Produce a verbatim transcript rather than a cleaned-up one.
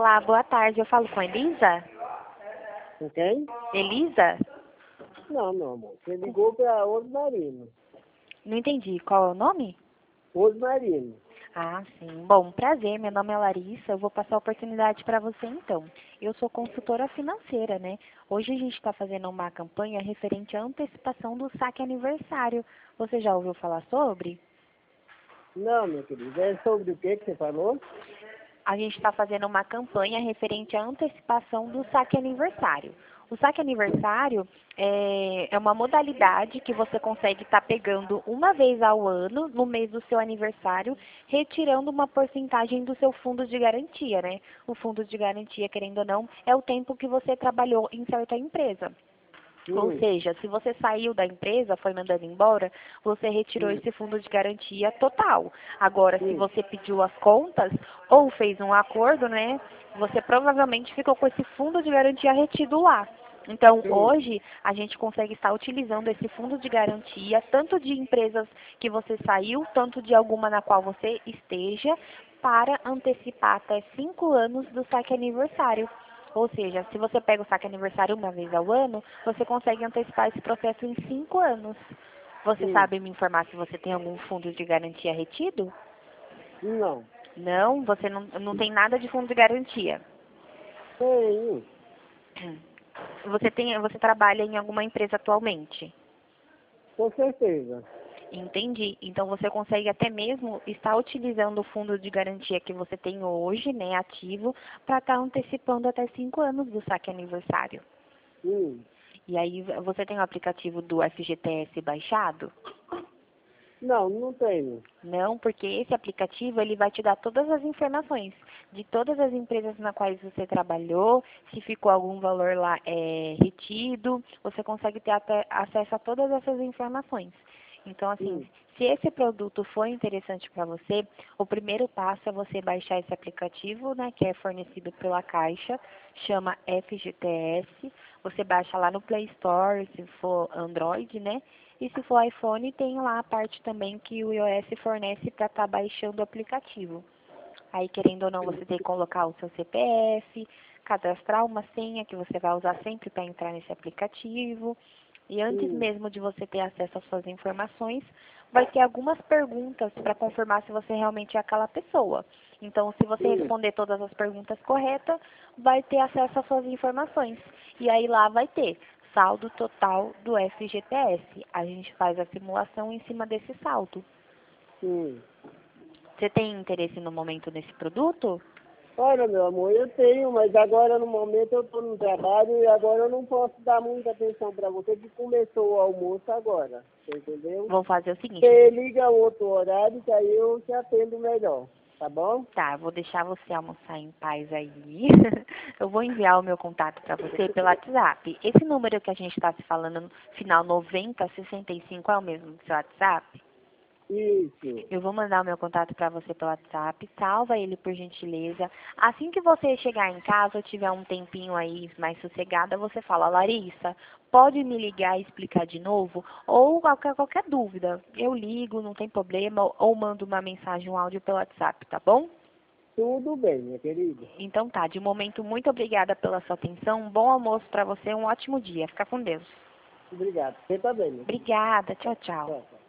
Olá, boa tarde. Eu falo com a Elisa? Com quem? Elisa? Não, meu amor. Você ligou para Osmarino. Não entendi. Qual é o nome? Osmarino. Ah, sim. Bom, prazer. Meu nome é Larissa. Eu vou passar a oportunidade para você então. Eu sou consultora financeira, né? Hoje a gente está fazendo uma campanha referente à antecipação do saque aniversário. Você já ouviu falar sobre? Não, meu querido. É sobre o que que você falou? A gente está fazendo uma campanha referente à antecipação do saque aniversário. O saque aniversário é, é uma modalidade que você consegue estar pegando uma vez ao ano, no mês do seu aniversário, retirando uma porcentagem do seu fundo de garantia, né? O fundo de garantia, querendo ou não, é o tempo que você trabalhou em certa empresa. Ou Hum, seja, se você saiu da empresa, foi mandado embora, você retirou hum, esse fundo de garantia total. Agora, se hum, você pediu as contas ou fez um acordo, né, você provavelmente ficou com esse fundo de garantia retido lá. Então, hum, hoje, a gente consegue estar utilizando esse fundo de garantia, tanto de empresas que você saiu, tanto de alguma na qual você esteja, para antecipar até cinco anos do saque aniversário. Ou seja, se você pega o saque aniversário uma vez ao ano, você consegue antecipar esse processo em cinco anos. Você hum. sabe me informar se você tem algum fundo de garantia retido? Não. Não, você não, não tem nada de fundo de garantia. Tenho. Você tem, você trabalha em alguma empresa atualmente? Com certeza. Entendi. Então você consegue até mesmo estar utilizando o fundo de garantia que você tem hoje, né, ativo, para estar antecipando até cinco anos do saque aniversário. Hum. E aí você tem o aplicativo do F G T S baixado? Não, não tenho. Não, porque esse aplicativo ele vai te dar todas as informações de todas as empresas na quais você trabalhou, se ficou algum valor lá é, retido, você consegue ter até acesso a todas essas informações. Então, assim, Hum, se esse produto for interessante para você, o primeiro passo é você baixar esse aplicativo, né, que é fornecido pela Caixa, chama F G T S. Você baixa lá no Play Store, se for Android, né? E se for iPhone, tem lá a parte também que o iOS fornece para estar baixando o aplicativo. Aí, querendo ou não, você tem que colocar o seu C P F, cadastrar uma senha que você vai usar sempre para entrar nesse aplicativo. E antes hum, mesmo de você ter acesso às suas informações, vai ter algumas perguntas para confirmar se você realmente é aquela pessoa. Então, se você hum, responder todas as perguntas corretas, vai ter acesso às suas informações. E aí lá vai ter saldo total do F G T S. A gente faz a simulação em cima desse saldo. hum. Você tem interesse no momento nesse produto? Olha, meu amor, eu tenho, mas agora no momento eu estou no trabalho e agora eu não posso dar muita atenção para você que começou o almoço agora. Você entendeu? Vou fazer o seguinte. Você liga outro horário que aí eu te atendo melhor, tá bom? Tá, vou deixar você almoçar em paz aí. Eu vou enviar o meu contato para você pelo WhatsApp. Esse número que a gente está se falando, final noventa sessenta e cinco, é o mesmo do seu WhatsApp? Isso. Eu vou mandar o meu contato para você pelo WhatsApp. Salva ele, por gentileza. Assim que você chegar em casa, ou tiver um tempinho aí mais sossegada, você fala: Larissa, pode me ligar e explicar de novo? Ou qualquer, qualquer dúvida. Eu ligo, não tem problema. Ou mando uma mensagem, um áudio pelo WhatsApp, tá bom? Tudo bem, minha querida. Então tá, de momento, muito obrigada pela sua atenção. Um bom almoço para você, um ótimo dia. Fica com Deus. Obrigado. Você também, minha querida. Obrigada, tchau, tchau. Tchau, tchau.